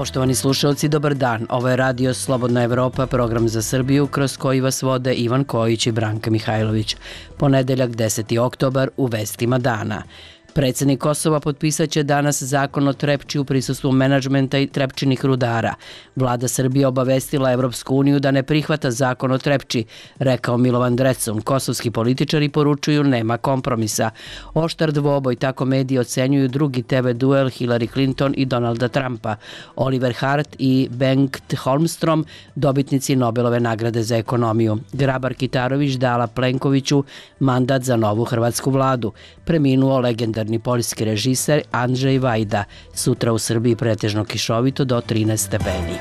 Poštovani slušalci, dobar dan. Ovo je Radio Slobodna Evropa, program za Srbiju, kroz koji vas vode Ivan Kojić i Branka Mihajlović. Ponedeljak, 10. oktobar, u vestima dana. Predsednik Kosova potpisat će danas zakon o Trepči u prisustvu menadžmenta i Trepčinih rudara. Vlada Srbije obavestila Evropsku uniju da ne prihvata zakon o Trepči, rekao Milovan Drecun. Kosovski političari poručuju nema kompromisa. Oštar dvoboj, tako mediji ocenjuju drugi TV duel Hillary Clinton i Donalda Trumpa. Oliver Hart i Bengt Holmstrom, dobitnici Nobelove nagrade za ekonomiju. Grabar Kitarović dala Plenkoviću mandat za novu hrvatsku vladu. Preminuo legendarni poljski režiser Andrzej Vajda. Sutra u Srbiji pretežno kišovito do 13 stepeni.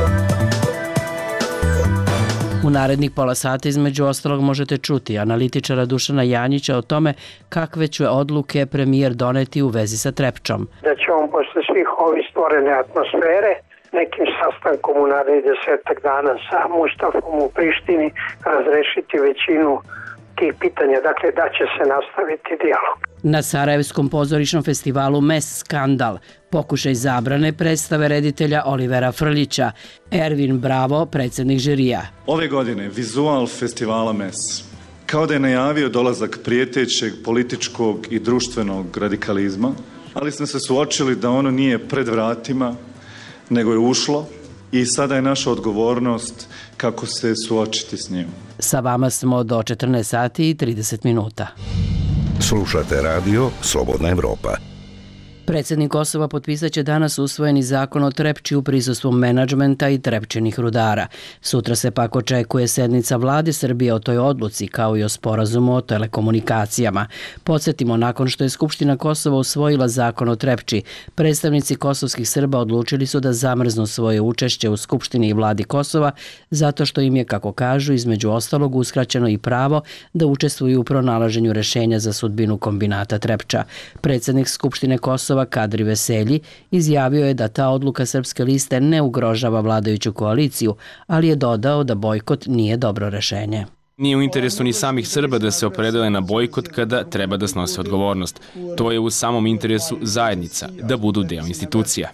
U narednih pola sata između ostalog možete čuti analitičara Dušana Janjića o tome kakve će odluke premijer doneti u vezi sa Trepčom. Da će on posle svih ovih stvorene atmosfere nekim sastankom u narednih 10 dana sa Mustafom u Prištini razrešiti većinu tih pitanja, dakle da će se nastaviti dijalog. Na Sarajevskom pozorišnom festivalu MES skandal, pokušaj zabrane predstave reditelja Olivera Frljića, Ervin Bravo, predsjednik žirija. Ove godine vizual festivala MES kao da je najavio dolazak prijetećeg političkog i društvenog radikalizma, ali smo se suočili da ono nije pred vratima, nego je ušlo i sada je naša odgovornost kako se suočiti s njim. Sa vama smo do 14 sati i 30 minuta. Slušate radio Slobodna Evropa. Predsjednik Kosova potpisat će danas usvojeni zakon o Trepči u prisustvu menadžmenta i Trepčinih rudara. Sutra se pak očekuje sednica vlade Srbije o toj odluci, kao i o sporazumu o telekomunikacijama. Podsjetimo, nakon što je Skupština Kosova usvojila zakon o Trepči, predstavnici kosovskih Srba odlučili su da zamrznu svoje učešće u Skupštini i vladi Kosova, zato što im je, kako kažu, između ostalog uskraćeno i pravo da učestvuju u pronalaženju rešenja za sudbinu kombinata Trepča. Predsjednik Skupštine Kosova Kadri Veselji izjavio je da ta odluka Srpske liste ne ugrožava vladajuću koaliciju, ali je dodao da bojkot nije dobro rešenje. Nije u interesu ni samih Srba da se opredele na bojkot kada treba da snose odgovornost. To je u samom interesu zajednica, da budu deo institucija.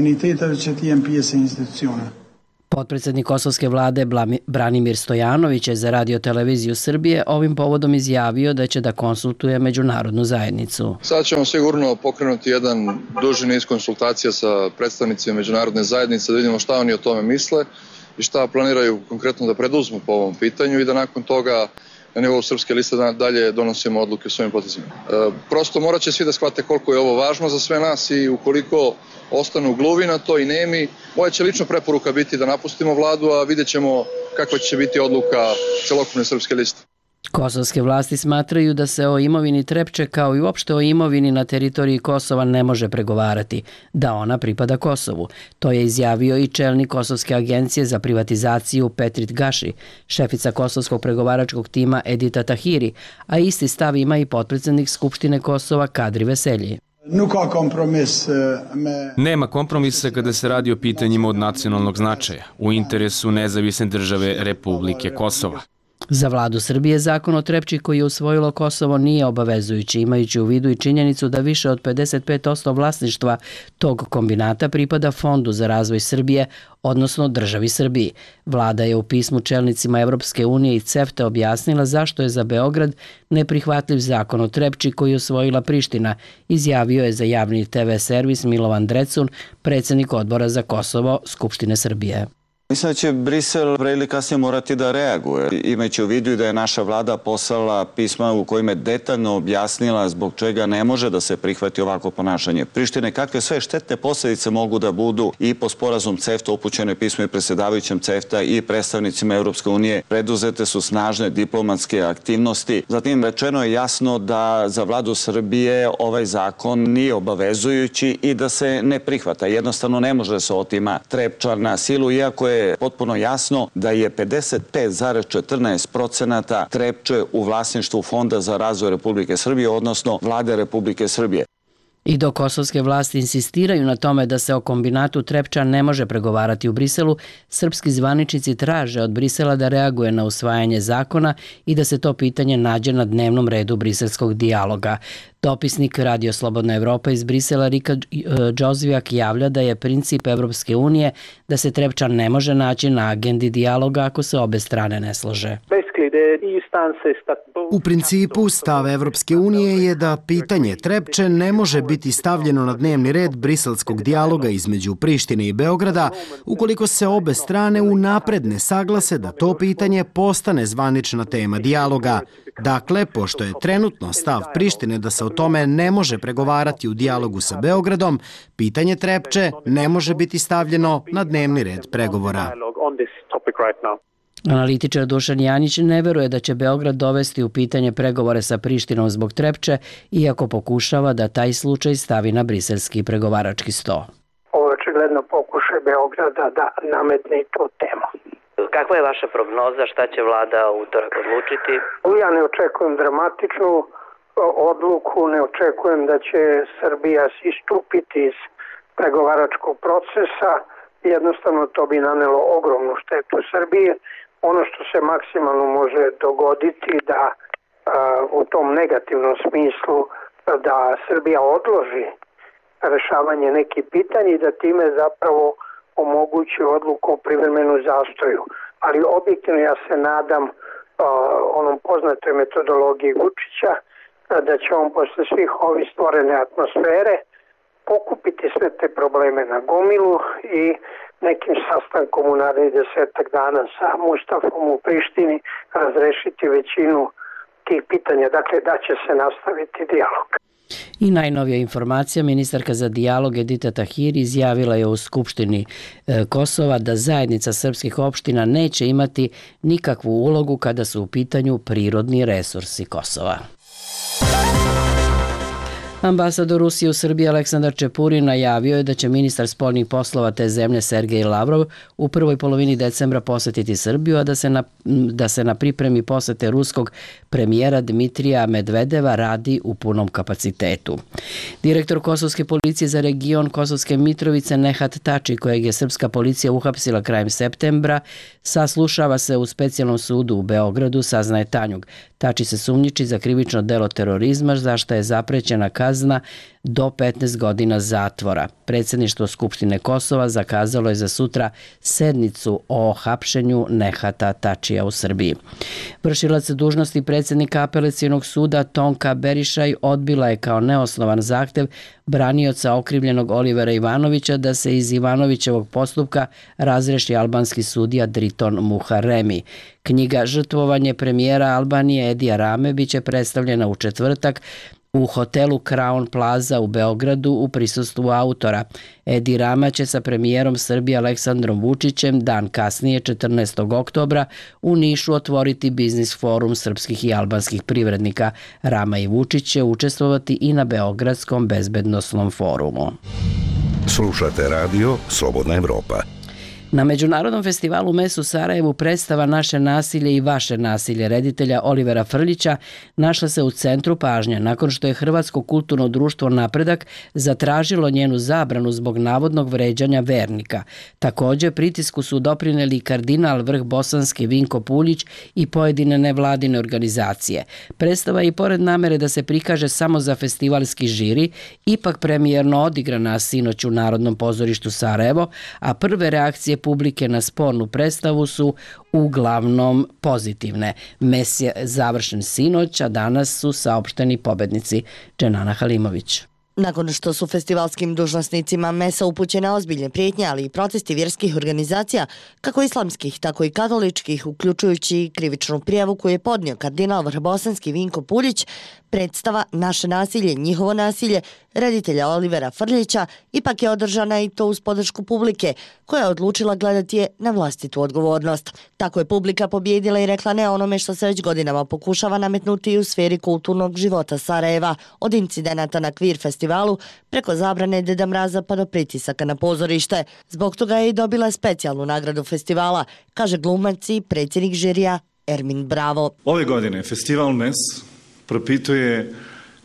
Potpredsjednik kosovske vlade Branimir Stojanović je za Radio-televiziju Srbije ovim povodom izjavio da će da konsultuje međunarodnu zajednicu. Sad ćemo sigurno pokrenuti jedan duži niz konsultacija sa predstavnicima međunarodne zajednice, da vidimo šta oni o tome misle i šta planiraju konkretno da preduzmu po ovom pitanju i da nakon toga na nivou Srpske liste dalje donosimo odluke o svojim potezima. Prosto morat će svi da shvate koliko je ovo važno za sve nas i ukoliko ostanu gluvi na to i nemi, moja će lično preporuka biti da napustimo vladu, a vidjet ćemo kakva će biti odluka celokupne Srpske liste. Kosovske vlasti smatraju da se o imovini Trepče kao i uopšte o imovini na teritoriji Kosova ne može pregovarati, da ona pripada Kosovu. To je izjavio i čelnik Kosovske agencije za privatizaciju Petrit Gaši, šefica kosovskog pregovaračkog tima Edita Tahiri, a isti stav ima i potpredsjednik Skupštine Kosova Kadri Veselji. Nema kompromisa kada se radi o pitanjima od nacionalnog značaja, u interesu nezavisne države Republike Kosova. Za vladu Srbije zakon o Trepči koji je usvojilo Kosovo nije obavezujući, imajući u vidu i činjenicu da više od 55% vlasništva tog kombinata pripada Fondu za razvoj Srbije, odnosno državi Srbiji. Vlada je u pismu čelnicima Evropske unije i CEFTA objasnila zašto je za Beograd neprihvatljiv zakon o Trepči koji je usvojila Priština, izjavio je za javni TV servis Milovan Drecun, predsjednik odbora za Kosovo Skupštine Srbije. Mislim da će Brisel pre ili kasnije morati da reaguje, imajući u vidu da je naša vlada poslala pisma u kojima je detaljno objasnila zbog čega ne može da se prihvati ovako ponašanje Prištine, kakve sve štetne posljedice mogu da budu i po sporazum CEFTA, upućeno je pismo i predsjedavajućem CEFTA i predstavnicima Europske unije, preduzete su snažne diplomatske aktivnosti. Zatim rečeno je jasno da za vladu Srbije ovaj zakon nije obavezujući i da se ne prihvata. Jednostavno ne može da se otima Trepča na silu, iako je potpuno jasno da je 55,14% Trepče u vlasništvu Fonda za razvoj Republike Srbije, odnosno vlade Republike Srbije. I dok kosovske vlasti insistiraju na tome da se o kombinatu Trepča ne može pregovarati u Briselu, srpski zvaničnici traže od Brisela da reaguje na usvajanje zakona i da se to pitanje nađe na dnevnom redu briselskog dijaloga. Dopisnik Radio Slobodna Evropa iz Brisela Rika Džozvijak javlja da je princip Evropske unije da se Trepča ne može naći na agendi dijaloga ako se obe strane ne slože. U principu, stav Evropske unije je da pitanje Trepče ne može biti stavljeno na dnevni red briselskog dijaloga između Prištine i Beograda ukoliko se obe strane unapred ne saglase da to pitanje postane zvanična tema dijaloga. Dakle, pošto je trenutno stav Prištine da se o tome ne može pregovarati u dijalogu sa Beogradom, pitanje Trepče ne može biti stavljeno na dnevni red pregovora. Analitičar Dušan Janić ne veruje da će Beograd dovesti u pitanje pregovore sa Prištinom zbog Trepče, iako pokušava da taj slučaj stavi na briselski pregovarački sto. Ovo je očigledno pokušaj Beograda da nametne i tu temu. Kakva je vaša prognoza, šta će vlada u utorak odlučiti? Ja ne očekujem dramatičnu odluku, ne očekujem da će Srbija istupiti iz pregovaračkog procesa. Jednostavno to bi nanelo ogromnu štetu Srbije. Ono što se maksimalno može dogoditi da u tom negativnom smislu da Srbija odloži rešavanje nekih pitanja i da time zapravo omogući odluku o privremenu zastoju. Ali objektivno ja se nadam onom poznatoj metodologiji Vučića da će on posle svih ovih stvorene atmosfere pokupiti sve te probleme na gomilu i nekim sastankom u narednih 10 dana sa Mustafom u Prištini razrešiti većinu tih pitanja. Dakle, da će se nastaviti dijalog. I najnovija informacija, ministarka za dijalog Edita Tahiri izjavila je u Skupštini Kosova da zajednica srpskih opština neće imati nikakvu ulogu kada su u pitanju prirodni resursi Kosova. Ambasador Rusije u Srbiji Aleksandar Čepurin najavio je da će ministar spoljnih poslova te zemlje Sergej Lavrov u prvoj polovini decembra posetiti Srbiju, a da se na pripremi posete ruskog premijera Dmitrija Medvedeva radi u punom kapacitetu. Direktor Kosovske policije za region Kosovske Mitrovice Nehat Tači, kojeg je srpska policija uhapsila krajem septembra, saslušava se u specijalnom sudu u Beogradu, saznaje Tanjug. Tači se sumnjiči za krivično delo terorizma, za što je zaprećena kazna do 15 godina zatvora. Predsjedništvo Skupštine Kosova zakazalo je za sutra sednicu o hapšenju Nehata Tačija u Srbiji. Vršilac dužnosti predsjednika Apelacionog suda Tonka Berišaj odbila je kao neosnovan zahtev branioca okrivljenog Olivera Ivanovića da se iz Ivanovićevog postupka razreši albanski sudija Driton Muharremi. Knjiga Žrtvovanje premijera Albanije Edija Rame biće predstavljena u četvrtak u hotelu Crown Plaza u Beogradu u prisustvu autora. Edi Rama će sa premijerom Srbije Aleksandrom Vučićem dan kasnije, 14. oktobra, u Nišu otvoriti biznis forum srpskih i albanskih privrednika. Rama i Vučić će učestvovati i na Beogradskom bezbednosnom forumu. Slušate radio Slobodna Evropa. Na Međunarodnom festivalu MES u Sarajevu predstava Naše nasilje i vaše nasilje reditelja Olivera Frljića našla se u centru pažnje nakon što je Hrvatsko kulturno društvo Napredak zatražilo njenu zabranu zbog navodnog vređanja vernika. Također pritisku su doprineli kardinal vrh bosanski Vinko Puljić i pojedine nevladine organizacije. Predstava je i pored namere da se prikaže samo za festivalski žiri, ipak premijerno odigrana sinoć u Narodnom pozorištu Sarajevo, a prve reakcije publike na spornu predstavu su uglavnom pozitivne. Mes je završen sinoć, a danas su saopšteni pobednici. Dženana Halimović. Nakon što su festivalskim dužnosnicima MES-a upućene ozbiljne prijetnje, ali i protesti vjerskih organizacija, kako islamskih, tako i katoličkih, uključujući krivičnu prijavu koju je podnio kardinal vrhbosanski Vinko Puljić, predstava Naše nasilje, njihovo nasilje reditelja Olivera Frljića ipak je održana i to uz podršku publike, koja je odlučila gledati je na vlastitu odgovornost. Tako je publika pobjedila i rekla ne onome što se već godinama pokušava nametnuti u sferi kulturnog života Sarajeva, od incidenata na Kvir festivalu preko zabrane Deda Mraza pa do pritisaka na pozorište. Zbog toga je i dobila specijalnu nagradu festivala, kaže glumac i predsjednik žirija Ermin Bravo. Ove godine festival MES propituje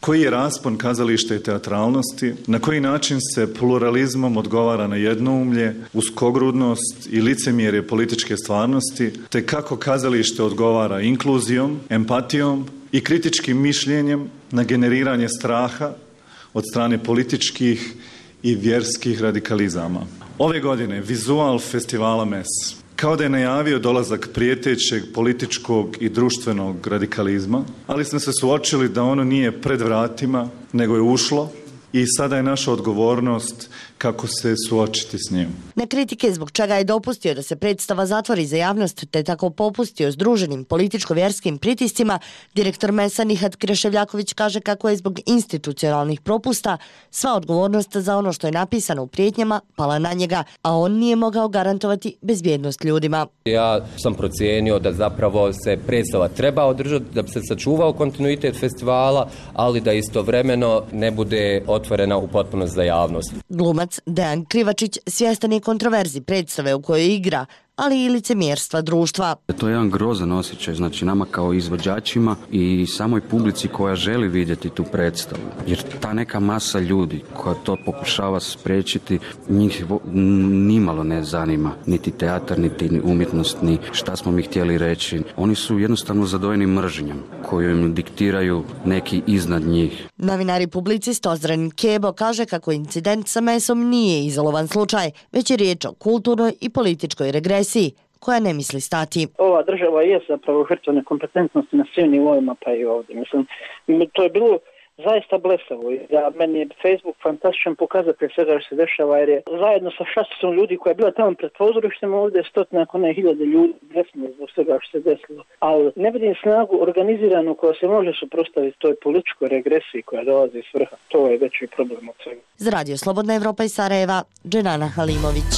Koji je raspon kazališta i teatralnosti, na koji način se pluralizmom odgovara na jednoumlje, uskogrudnost i licemjerje političke stvarnosti, te kako kazalište odgovara inkluzijom, empatijom i kritičkim mišljenjem na generiranje straha od strane političkih i vjerskih radikalizama. Ove godine vizual festivala MES, kao da je najavio dolazak prijetećeg političkog i društvenog radikalizma, ali smo se suočili da ono nije pred vratima, nego je ušlo i sada je naša odgovornost kako se suočiti s njim. Na kritike zbog čega je dopustio da se predstava zatvori za javnost te tako popustio združenim političko-vjerskim pritiscima, direktor MES-a Nihat Kreševljaković kaže kako je zbog institucionalnih propusta sva odgovornost za ono što je napisano u prijetnjama pala na njega, a on nije mogao garantovati bezbjednost ljudima. Ja sam procijenio da zapravo se predstava treba održati, da bi se sačuvao kontinuitet festivala, ali da istovremeno ne bude otvorena u potpunost za javnost. Glumac Dejan Krivačić svjestan je kontroverzi predstave u kojoj igra, ali i licemjerstva društva. To je jedan grozan osjećaj, znači nama kao izvođačima i samoj publici koja želi vidjeti tu predstavu. Jer ta neka masa ljudi koja to pokušava spriječiti, njih nimalo ne zanima, niti teatar, niti umjetnost, ni šta smo mi htjeli reći. Oni su jednostavno zadojeni mržnjom koju im diktiraju neki iznad njih. Novinar i publicist Ozren Kebo kaže kako incident sa MES-om nije izolovan slučaj, već je riječ o kulturnoj i političkoj regresiji koja ne misli stati. Ova država je zapravo žrtva nekompetentnosti na svim nivoima, pa i ovdje. Mislim, to je bilo zaista blesavo. Meni je Facebook fantastičan pokazatelj svega što se dešava, jer je zajedno sa šasticom ljudi koja je bila tamo pred pozorištem ovdje stotina, ako ne hiljade ljudi desno zbog svega što se desilo. Ali ne vidim snagu organiziranu koja se može suprotstaviti toj političkoj regresiji koja dolazi iz vrha. To je veći problem od svega. Za Radio Slobodna Evropa iz Sarajeva, Dženana Halimović.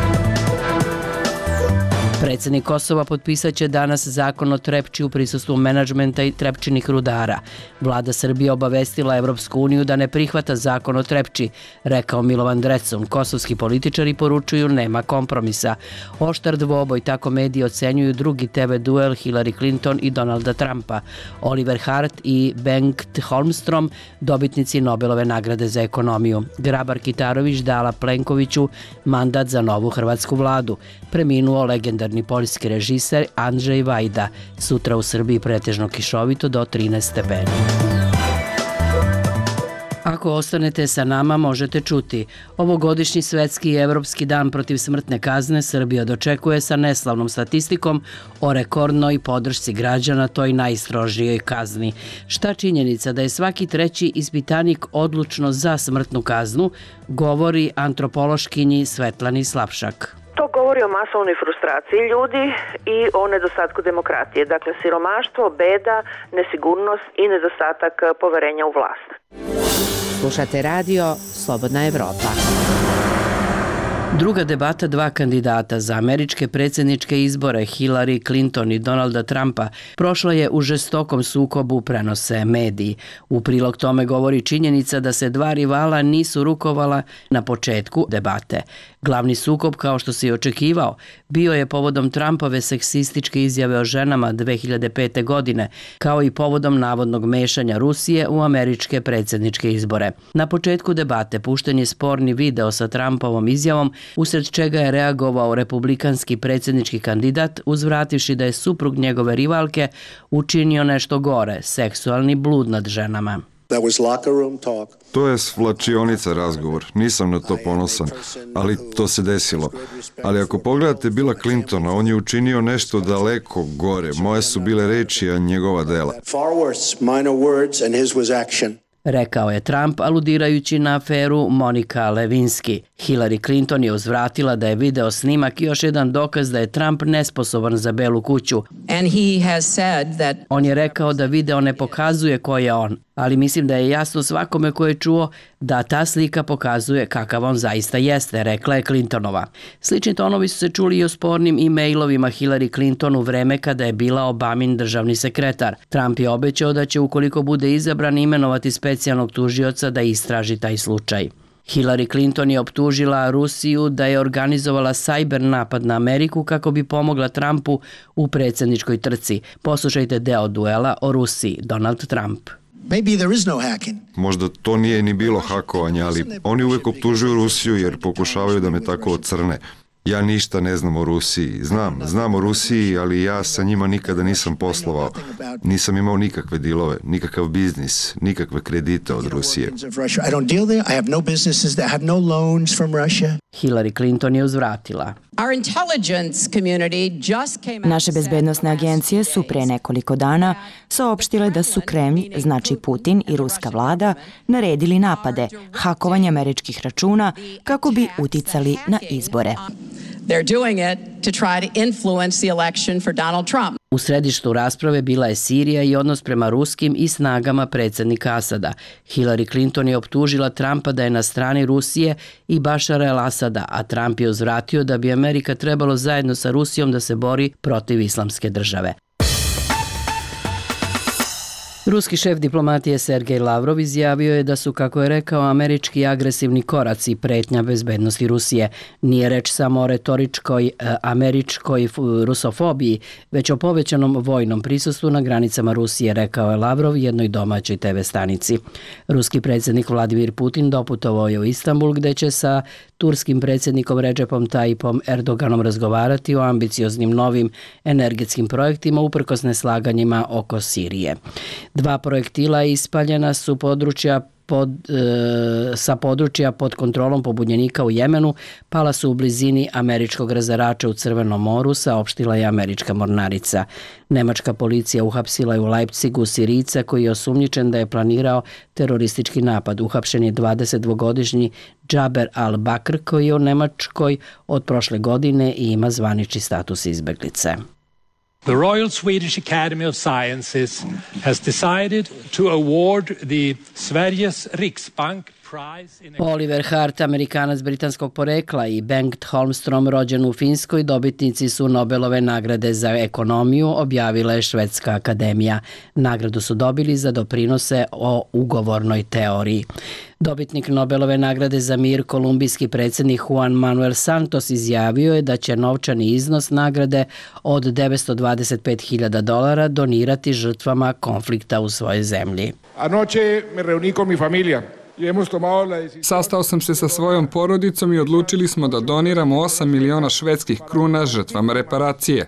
Predsjednik Kosova potpisat će danas zakon o Trepči u prisustvu menadžmenta i Trepčinih rudara. Vlada Srbije obavestila Evropsku uniju da ne prihvata zakon o Trepči, rekao Milovan Drecun. Kosovski političari poručuju nema kompromisa. Oštar dvoboj, tako mediji ocenjuju drugi TV duel Hillary Clinton i Donalda Trumpa. Oliver Hart i Bengt Holmstrom, dobitnici Nobelove nagrade za ekonomiju. Grabar Kitarović dala Plenkoviću mandat za novu hrvatsku vladu. Preminuo legendarni poljski režiser Andrzej Vajda. Sutra u Srbiji pretežno kišovito do 13 stepeni. Ako ostanete sa nama, možete čuti. Ovogodišnji svetski i evropski dan protiv smrtne kazne Srbija dočekuje sa neslavnom statistikom o rekordnoj podršci građana toj najstrožijoj kazni. Šta činjenica da je svaki treći ispitanik odlučno za smrtnu kaznu, govori antropološkinji Svetlani Slapšak. To govori o masovnoj frustraciji ljudi i o nedostatku demokratije. Dakle, siromaštvo, beda, nesigurnost i nedostatak poverenja u vlast. Slušate radio Slobodna Evropa. Druga debata dva kandidata za američke predsjedničke izbore, Hillary Clinton i Donalda Trumpa, prošla je u žestokom sukobu, prenose mediji. U prilog tome govori činjenica da se dva rivala nisu rukovala na početku debate. Glavni sukob, kao što se i očekivao, bio je povodom Trumpove seksističke izjave o ženama 2005. godine, kao i povodom navodnog mešanja Rusije u američke predsjedničke izbore. Na početku debate pušten je sporni video sa Trumpovom izjavom, usred čega je reagovao republikanski predsjednički kandidat, uzvrativši da je suprug njegove rivalke učinio nešto gore, seksualni blud nad ženama. To je svlačionica razgovor, nisam na to ponosan, ali to se desilo. Ali ako pogledate Billa Clintona, on je učinio nešto daleko gore, moje su bile reči, a njegova dela. Rekao je Trump, aludirajući na aferu Monika Lewinsky. Hillary Clinton je uzvratila da je video snimak još jedan dokaz da je Trump nesposoban za Belu kuću. On je rekao da video ne pokazuje ko je on, ali mislim da je jasno svakome ko je čuo da ta slika pokazuje kakav on zaista jeste, rekla je Clintonova. Slični tonovi su se čuli i o spornim e-mailovima Hillary Clinton u vreme kada je bila Obamin državni sekretar. Trump je obećao da će, ukoliko bude izabran, imenovati specijalnog tužioca da istraži taj slučaj. Hillary Clinton je optužila Rusiju da je organizovala sajber napad na Ameriku kako bi pomogla Trumpu u predsjedničkoj trci. Poslušajte deo duela o Rusiji, Donald Trump. Možda to nije ni bilo hakovanje, ali oni uvek optužuju Rusiju jer pokušavaju da me tako ocrne. Ja ništa ne znam o Rusiji. Znam o Rusiji, ali ja sa njima nikada nisam poslovao. Nisam imao nikakve dilove, nikakav biznis, nikakve kredite od Rusije. Hillary Clinton je uzvratila. Naše bezbednosne agencije su pre nekoliko dana saopštile da su Kremlj, znači Putin i ruska vlada, naredili napade, hakovanje američkih računa kako bi uticali na izbore. U središtu rasprave bila je Sirija i odnos prema ruskim i snagama predsjednika Asada. Hillary Clinton je optužila Trumpa da je na strani Rusije i Bašara el-Asada, a Trump je uzvratio da bi Amerika trebalo zajedno sa Rusijom da se bori protiv islamske države. Ruski šef diplomatije Sergej Lavrov izjavio je da su, kako je rekao, američki agresivni koraci pretnja bezbednosti Rusije. Nije reč samo o retoričkoj američkoj rusofobiji, već o povećanom vojnom prisustvu na granicama Rusije, rekao je Lavrov jednoj domaćoj TV stanici. Ruski predsjednik Vladimir Putin doputovao je u Istanbul, gde će sa turskim predsjednikom Recepom Tayyipom Erdoganom razgovarati o ambicioznim novim energetskim projektima uprkos neslaganjima oko Sirije. 2 projektila ispaljena su sa područja pod kontrolom pobunjenika u Jemenu, pala su u blizini američkog razarača u Crvenom moru, saopštila je američka mornarica. Nemačka policija uhapsila je u Leipzigu Sirijca koji je osumnjičen da je planirao teroristički napad. Uhapšen je 22-godišnji Džaber al-Bakr koji je u Nemačkoj od prošle godine i ima zvanični status izbeglice. The Royal Swedish Academy of Sciences has decided to award the Sveriges Riksbank Oliver Hart, Amerikanac britanskog porekla, i Bengt Holmstrom, rođen u Finskoj, dobitnici su Nobelove nagrade za ekonomiju, objavila je Švedska akademija. Nagradu su dobili za doprinose o ugovornoj teoriji. Dobitnik Nobelove nagrade za mir, kolumbijski predsjednik Juan Manuel Santos, izjavio je da će novčani iznos nagrade od $925.000 donirati žrtvama konflikta u svojoj zemlji. Anoche me reuní con mi familia. Sastao sam se sa svojom porodicom i odlučili smo da doniramo 8 miliona švedskih kruna žrtvama reparacije.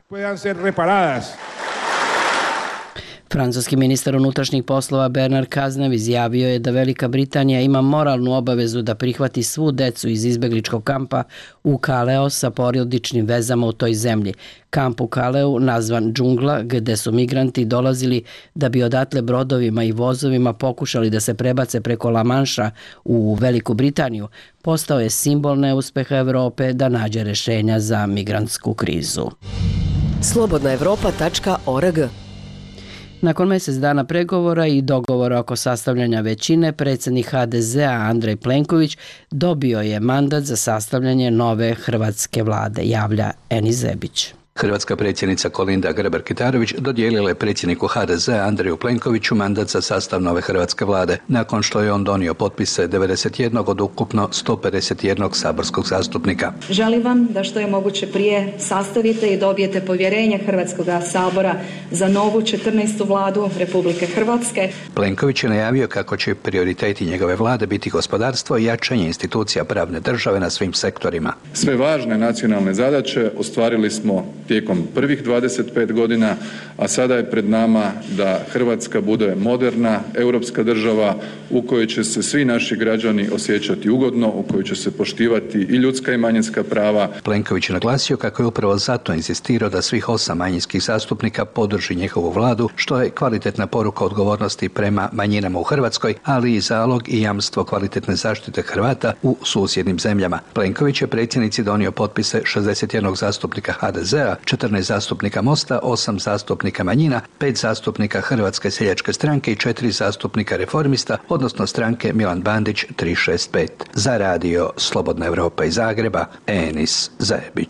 Francuski ministar unutrašnjih poslova Bernard Cazeneuve izjavio je da Velika Britanija ima moralnu obavezu da prihvati svu decu iz izbegličkog kampa u Kaleo sa porodičnim vezama u toj zemlji. Kamp u Kaleu, nazvan Džungla, gde su migranti dolazili da bi odatle brodovima i vozovima pokušali da se prebace preko La Manša u Veliku Britaniju, postao je simbol neuspeha Evrope da nađe rešenja za migrantsku krizu. Slobodnaevropa.org. Nakon mjesec dana pregovora i dogovora oko sastavljanja većine, predsjednik HDZ-a Andrej Plenković dobio je mandat za sastavljanje nove hrvatske vlade, javlja Eni Zebić. Hrvatska predsjednica Kolinda Grabar-Kitarović dodijelila je predsjedniku HDZ-a Andreju Plenkoviću mandat za sastav nove hrvatske vlade, nakon što je on donio potpise 91 od ukupno 151 saborskog zastupnika. Želim vam da što je moguće prije sastavite i dobijete povjerenje Hrvatskog sabora za novu 14. vladu Republike Hrvatske. Plenković je najavio kako će prioriteti njegove vlade biti gospodarstvo i jačanje institucija pravne države na svim sektorima. Sve važne nacionalne zadaće ostvarili smo tijekom prvih 25 godina, a sada je pred nama da Hrvatska bude moderna europska država u kojoj će se svi naši građani osjećati ugodno, u kojoj će se poštivati i ljudska i manjinska prava. Plenković je naglasio kako je upravo zato insistirao da svih 8 manjinskih zastupnika podrži njihovu vladu, što je kvalitetna poruka odgovornosti prema manjinama u Hrvatskoj, ali i zalog i jamstvo kvalitetne zaštite Hrvata u susjednim zemljama. Plenković je predsjednici donio potpise 61 zastupnika HDZ-a, 14 zastupnika Mosta, 8 zastupnika manjina, 5 zastupnika Hrvatske seljačke stranke i 4 zastupnika Reformista, odnosno stranke Milan Bandić 365. Za radio Slobodna Evropa iz Zagreba, Enis Zebić.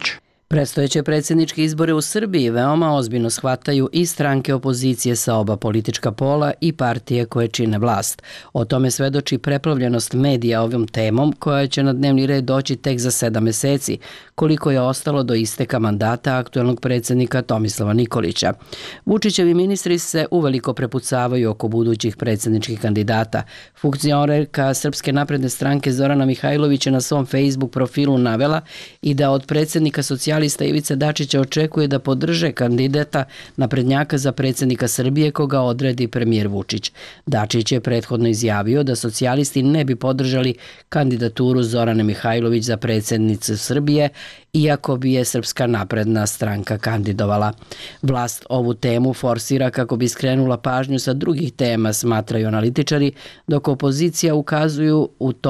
Predstojeće predsjedničke izbore u Srbiji veoma ozbiljno shvataju i stranke opozicije sa oba politička pola i partije koje čine vlast. O tome svedoči preplavljenost medija ovom temom koja će na dnevni red doći tek za 7 meseci, koliko je ostalo do isteka mandata aktuelnog predsjednika Tomislava Nikolića. Vučićevi ministri se uveliko prepucavaju oko budućih predsjedničkih kandidata. Funkcionerka Srpske napredne stranke Zorana Mihajlović je na svom Facebook profilu navela i da od predsjednika socijalista Ivice Dačića očekuje da podrže kandidata naprednjaka za predsjednika Srbije koga odredi premijer Vučić. Dačić je prethodno izjavio da socijalisti ne bi podržali kandidaturu Zorane Mihajlović za predsjednicu Srbije, iako bi je Srpska napredna stranka kandidovala. Vlast ovu temu forsira kako bi skrenula pažnju sa drugih tema, smatraju analitičari, dok opozicija ukazuju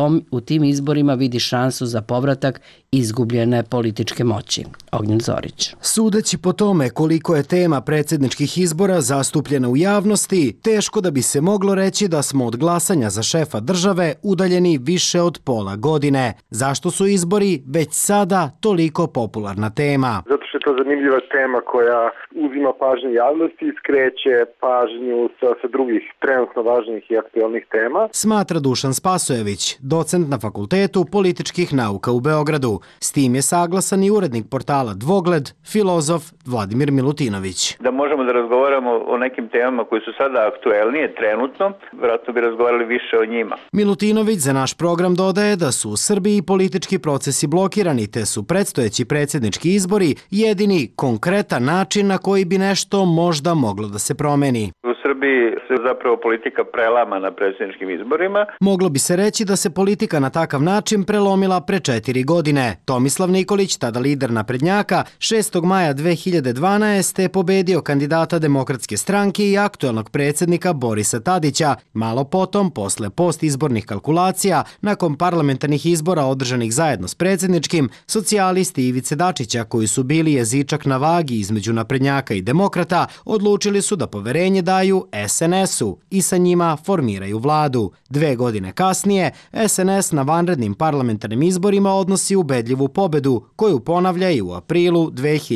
u tim izborima vidi šansu za povratak izgubljene političke moći. Ognjen Zorić. Sudeći po tome koliko je tema predsjedničkih izbora zastupljena u javnosti, teško da bi se moglo reći da smo od glasanja za šefa države udaljeni više od pola godine. Zašto su izbori već sada toliko popularna tema? Zato što je to zanimljiva tema koja uzima pažnju javnosti i skreće pažnju sa drugih trenutno važnih i aktualnih tema. Smatra Dušan Spasojević, docent na Fakultetu političkih nauka u Beogradu. S tim je saglasan i urednik portala Dvogled, filozof Vladimir Milutinović. Da možemo da razgovaramo o nekim temama koji su sada aktuelnije trenutno, vjerojatno bi razgovarali više o njima. Milutinović za naš program dodaje da su u Srbiji politički procesi blokirani, te su predstojeći predsjednički izbori jedini konkretan način na koji bi nešto možda moglo da se promeni. U Srbiji se zapravo politika prelama na predsjedničkim izborima. Moglo bi se reći da se politika na takav način prelomila pre 4 godine. Tomislav Nikolić, tada lider naprednjaka, 6. maja 2012. je pobedio kandidata Demokratske stranke i aktuelnog predsjednika Borisa Tadića. Malo potom, posle postizbornih kalkulacija, nakon parlamentarnih izbora održanih zajedno s predsjedničkim, socijalisti Ivice Dačića, koji su bili jezičak na vagi između naprednjaka i demokrata, odlučili su da poverenje daju SNS-u i sa njima formiraju vladu. 2 godine kasnije, SNS na vanrednim parlamentarnim izborima odnosi ubedljivu pobedu, koju ponavlja i u aprilu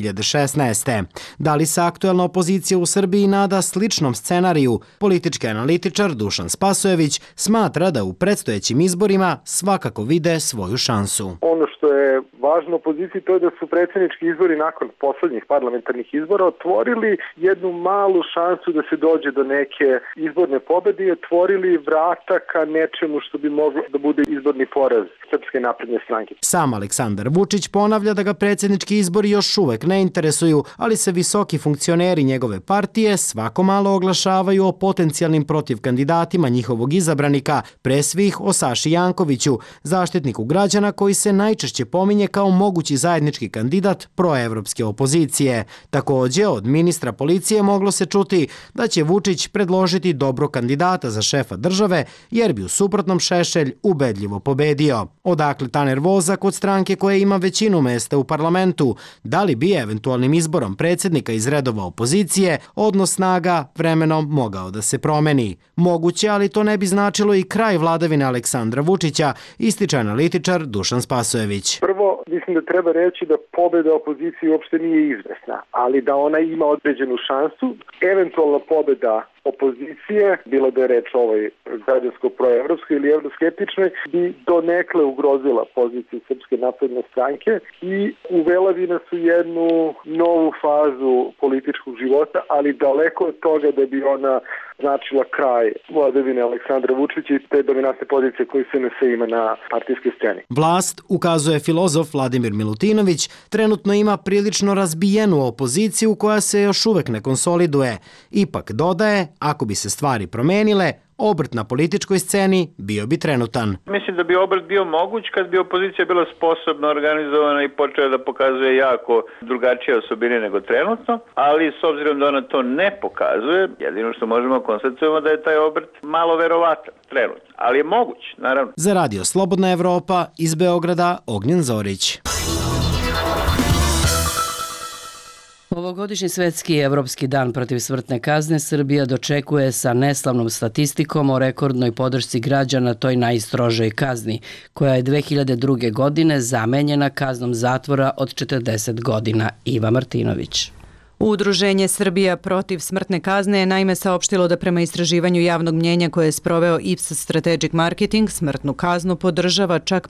2016. Da li se aktuelna opozicija u Srbiji nada sličnom scenariju? Politički analitičar Dušan Spasojević smatra da u predstojećim izborima svakako vide svoju šansu. Ono što je važno opoziciji to je da su predsjednički izbori nakon poslednjih parlamentarnih izbora otvorili jednu malu šansu da se dođe do neke izborne pobede i otvorili vrata ka nečemu što bi moglo da bude izborni poraz Srpske napredne stranke. Sam Aleksandar Vučić ponavlja da ga predsjednički izbori još uvek ne interesuju, ali se visoki funkcioneri njegove partije svako malo oglašavaju o potencijalnim protivkandidatima njihovog izabranika, pre svih o Saši Jankoviću, zaštitniku građana koji se najčešće pominje kao mogući zajednički kandidat proevropske opozicije. Takođe, od ministra policije moglo se čuti da će Vučić predložiti dobro kandidata za šefa države, jer bi u suprotnom Šešelj ubedljivo pobedio. Odakle ta nervoza kod stranke koja ima većinu mesta u parlamentu? Da li bi eventualnim izborom predsjednika iz redova opozicije odnos snaga vremenom mogao da se promeni? Moguće, ali to ne bi značilo i kraj vladavine Aleksandra Vučića, ističe analitičar Dušan Spasojević. Prvo, mislim da treba reći da pobeda opozicije uopšte nije izvesna, ali da ona ima određenu šansu. Eventualna pobeda opozicije, bilo da je reč o ovoj građansko-proevropskoj ili evroskeptičnoj, bi donekle ugrozila poziciju Srpske napredne stranke i uvela bi nas u jednu novu fazu političkog života, ali daleko od toga da bi ona značila kraj vladavine Aleksandra Vučića i te dominantne pozicije koje SNS ima na partijskoj sceni. Vlast, ukazuje filozof Vladimir Milutinović, trenutno ima prilično razbijenu opoziciju koja se još uvek ne konsoliduje. Ipak dodaje, ako bi se stvari promenile, obrt na političkoj sceni bio bi trenutan. Mislim da bi obrt bio moguć kad bi opozicija bila sposobna, organizovana i počela da pokazuje jako drugačije osobine nego trenutno, ali s obzirom da ona to ne pokazuje, jedino što možemo konstatovati da je taj obrt malo verovatan trenutno, ali je moguć, naravno. Za Radio Slobodna Evropa iz Beograda, Ognjen Zorić. Ovogodišnji svetski i evropski dan protiv smrtne kazne Srbija dočekuje sa neslavnom statistikom o rekordnoj podršci građana toj najstrožoj kazni, koja je 2002. godine zamenjena kaznom zatvora od 40 godina. Iva Martinović. Udruženje Srbija protiv smrtne kazne je naime saopštilo da prema istraživanju javnog mnjenja koje je sproveo Ipsos Strategic Marketing smrtnu kaznu podržava čak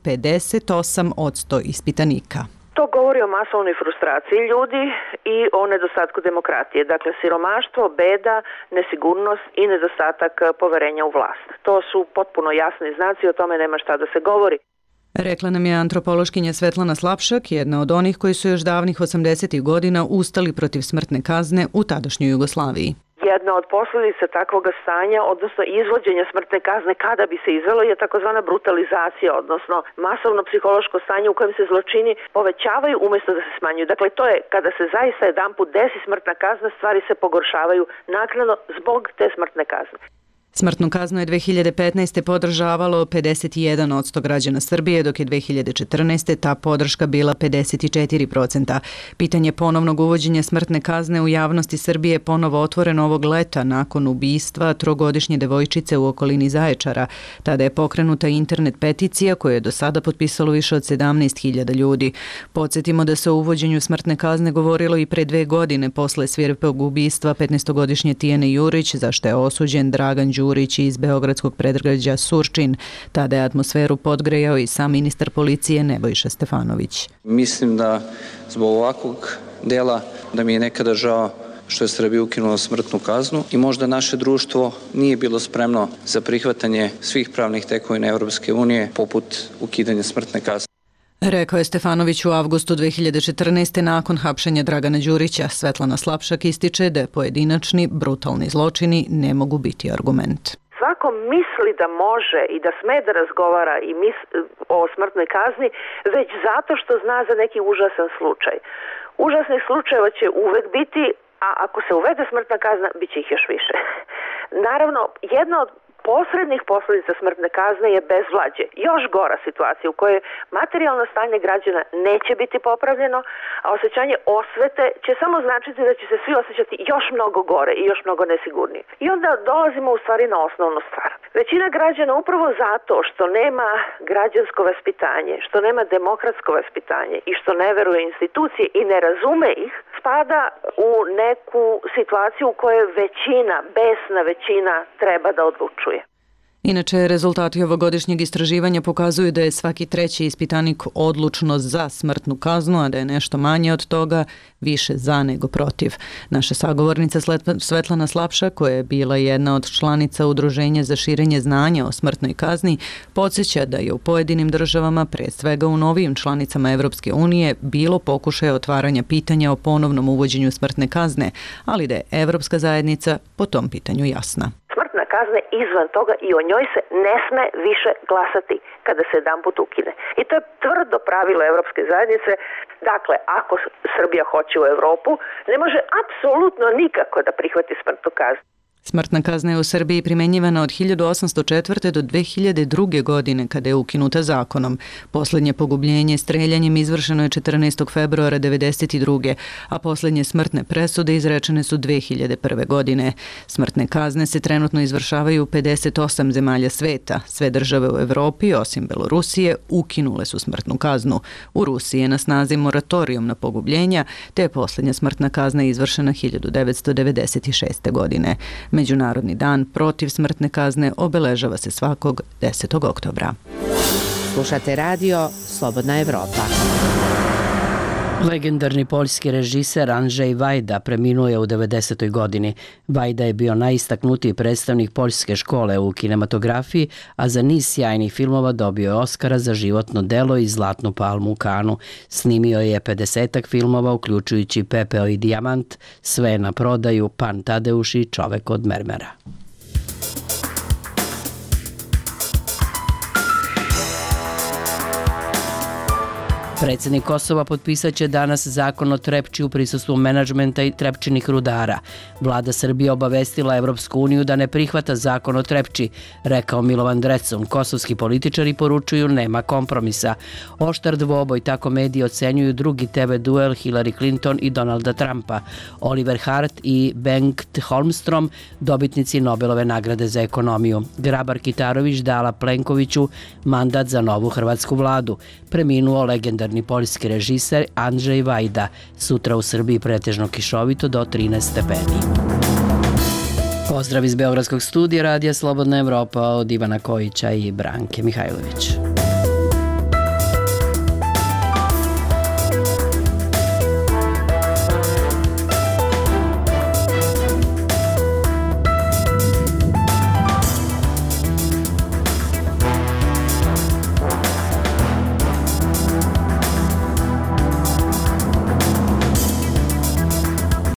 58% ispitanika. To govori o masovnoj frustraciji ljudi i o nedostatku demokratije. Dakle, siromaštvo, beda, nesigurnost i nedostatak poverenja u vlast. To su potpuno jasni znaci, o tome nema šta da se govori. Rekla nam je antropološkinja Svetlana Slapšak, jedna od onih koji su još davnih 80. godina ustali protiv smrtne kazne u tadašnjoj Jugoslaviji. Jedna od posljedica takvog stanja, odnosno izvođenja smrtne kazne kada bi se izvelo, je takozvana brutalizacija, odnosno masovno psihološko stanje u kojem se zločini povećavaju umjesto da se smanjuju. Dakle, to je kada se zaista jedanput desi smrtna kazna, stvari se pogoršavaju naknadno zbog te smrtne kazne. Smrtnu kaznu je 2015. podržavalo 51% građana Srbije, dok je 2014. ta podrška bila 54%. Pitanje ponovnog uvođenja smrtne kazne u javnosti Srbije je ponovo otvoreno ovog leta nakon ubistva trogodišnje devojčice u okolini Zaječara. Tada je pokrenuta internet peticija koju je do sada potpisalo više od 17.000 ljudi. Podsjetimo da se o uvođenju smrtne kazne govorilo i pre 2 godine posle svirepog ubistva 15-godišnje Tijane Jurić, za što je osuđen Dragan Đurić iz beogradskog predgrađa Surčin. Tada je atmosferu podgrejao i sam ministar policije Nebojša Stefanović. Mislim da zbog ovakvog dela da mi je nekada žao što je Srbija ukinula smrtnu kaznu i možda naše društvo nije bilo spremno za prihvatanje svih pravnih tekovina Evropske unije poput ukidanja smrtne kazne. Rekao je Stefanović u avgustu 2014. nakon hapšenja Dragana Đurića. Svetlana Slapšak ističe da pojedinačni, brutalni zločini ne mogu biti argument. Svako misli da može i da sme da razgovara i o smrtnoj kazni već zato što zna za neki užasan slučaj. Užasnih slučajeva će uvek biti, a ako se uvede smrtna kazna, bit će ih još više. Naravno, jedna od posrednih posljedica smrtne kazne je bezvlađe. Još gora situacija u kojoj materijalno stanje građana neće biti popravljeno, a osjećanje osvete će samo značiti da će se svi osjećati još mnogo gore i još mnogo nesigurnije. I onda dolazimo u stvari na osnovnu stvar. Većina građana upravo zato što nema građansko vaspitanje, što nema demokratsko vaspitanje i što ne veruje institucije i ne razume ih, spada u neku situaciju u kojoj većina, besna većina treba da odlučuje. Inače, rezultati ovogodišnjeg istraživanja pokazuju da je svaki treći ispitanik odlučno za smrtnu kaznu, a da je nešto manje od toga više za nego protiv. Naša sagovornica Svetlana Slapša, koja je bila jedna od članica Udruženja za širenje znanja o smrtnoj kazni, podsjeća da je u pojedinim državama, pre svega u novijim članicama Evropske unije, bilo pokušaja otvaranja pitanja o ponovnom uvođenju smrtne kazne, ali da je Evropska zajednica po tom pitanju jasna. Smrtna kazna je izvan toga i o njoj se ne sme više glasati kada se jedanput ukine. I to je tvrdo pravilo Evropske zajednice. Dakle, ako Srbija hoće u Evropu, ne može apsolutno nikako da prihvati smrtnu kaznu. Smrtna kazna je u Srbiji primenjivana od 1804. do 2002. godine kada je ukinuta zakonom. Poslednje pogubljenje streljanjem izvršeno je 14. februara 1992. a poslednje smrtne presude izrečene su 2001. godine. Smrtne kazne se trenutno izvršavaju u 58 zemalja sveta. Sve države u Evropi, osim Belorusije, ukinule su smrtnu kaznu. U Rusiji je na snazi moratorijum na pogubljenja, te je poslednja smrtna kazna izvršena 1996. godine. Međunarodni dan protiv smrtne kazne obeležava se svakog 10. oktobra. Slušate radio Slobodna Evropa. Legendarni poljski režiser Andrzej Wajda preminuo je u 90. godini. Wajda je bio najistaknutiji predstavnik poljske škole u kinematografiji, a za niz sjajnih filmova dobio je Oskara za životno delo i Zlatnu palmu u Kanu. Snimio je 50-ak filmova, uključujući Pepeo i dijamant, Sve na prodaju, Pan Tadeuš i Čovek od mermera. Predsjednik Kosova potpisat će danas zakon o Trepči u prisustvu menadžmenta i trepčinih rudara. Vlada Srbije obavestila Evropsku uniju da ne prihvata zakon o Trepči, rekao Milovan Drecun. Kosovski političari poručuju nema kompromisa. Oštar dvoboj, tako mediji ocenjuju drugi TV duel Hillary Clinton i Donalda Trumpa. Oliver Hart i Bengt Holmstrom, dobitnici Nobelove nagrade za ekonomiju. Grabar Kitarović dala Plenkoviću mandat za novu hrvatsku vladu. Preminuo legendarni poljski režiser Andrzej Vajda. Sutra u Srbiji pretežno kišovito do 13 stepeni. Pozdrav iz Beogradskog studija Radija Slobodna Evropa od Ivana Kojića i Branke Mihajlović.